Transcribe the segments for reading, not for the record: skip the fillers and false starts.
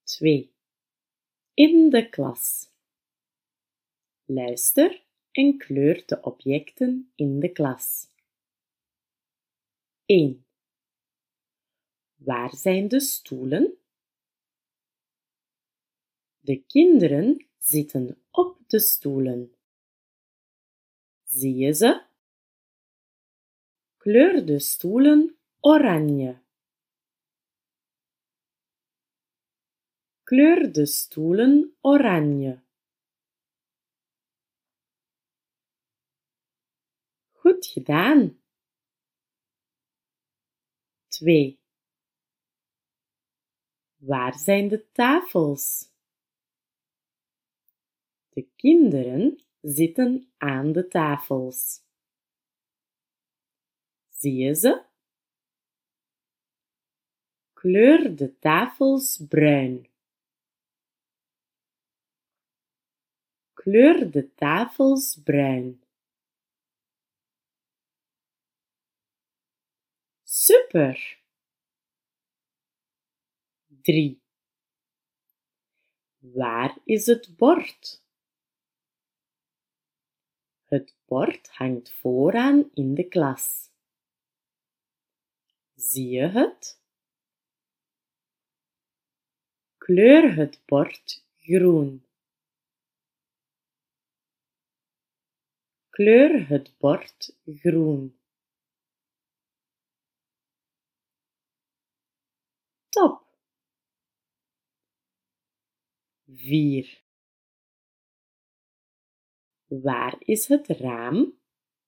2. In de klas. Luister en kleur de objecten in de klas. 1. Waar zijn de stoelen? De kinderen zitten op de stoelen. Zie je ze? Kleur de stoelen oranje. Kleur de stoelen oranje. Goed gedaan. 2. Waar zijn de tafels? De kinderen zitten aan de tafels. Zie je ze? Kleur de tafels bruin. Kleur de tafels bruin. Super! 3. Waar is het bord? Het bord hangt vooraan in de klas. Zie je het? Kleur het bord groen. Kleur het bord groen. Top! 4. Waar is het raam?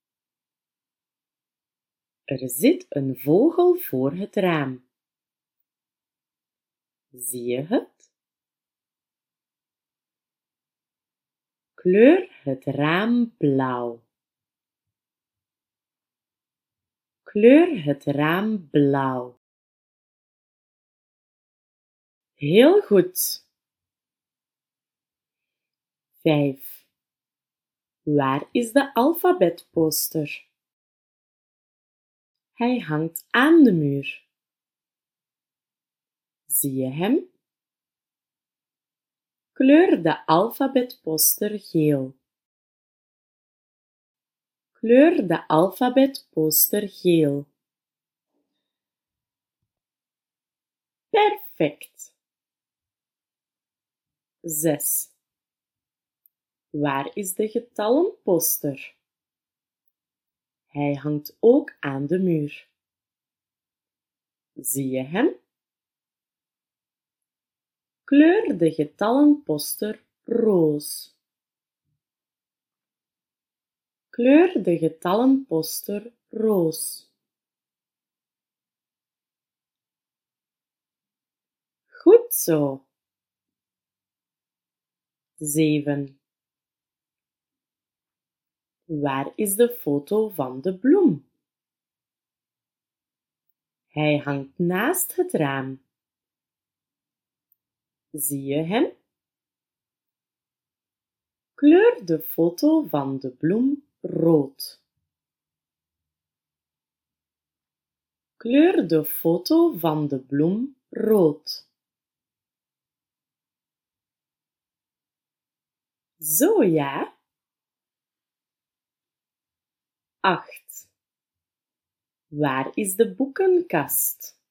Er zit een vogel voor het raam. Zie je het? Kleur het raam blauw. Kleur het raam blauw. Heel goed. 5. Waar is de alfabetposter? Hij hangt aan de muur. Zie je hem? Kleur de alfabetposter geel. Kleur de alfabetposter geel. Perfect. 6. Waar is de getallenposter? Hij hangt ook aan de muur. Zie je hem? Kleur de getallenposter roos. Kleur de getallenposter roos. Goed zo. 7. Waar is de foto van de bloem? Hij hangt naast het raam. Zie je hem? Kleur de foto van de bloem rood. Kleur de foto van de bloem rood. Zo ja. 8. Waar is de boekenkast?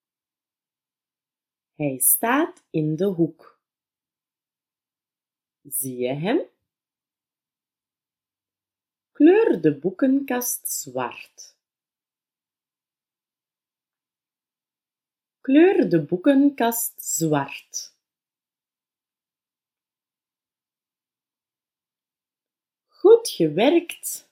Hij staat in de hoek. Zie je hem? Kleur de boekenkast zwart. Kleur de boekenkast zwart. Goed gewerkt!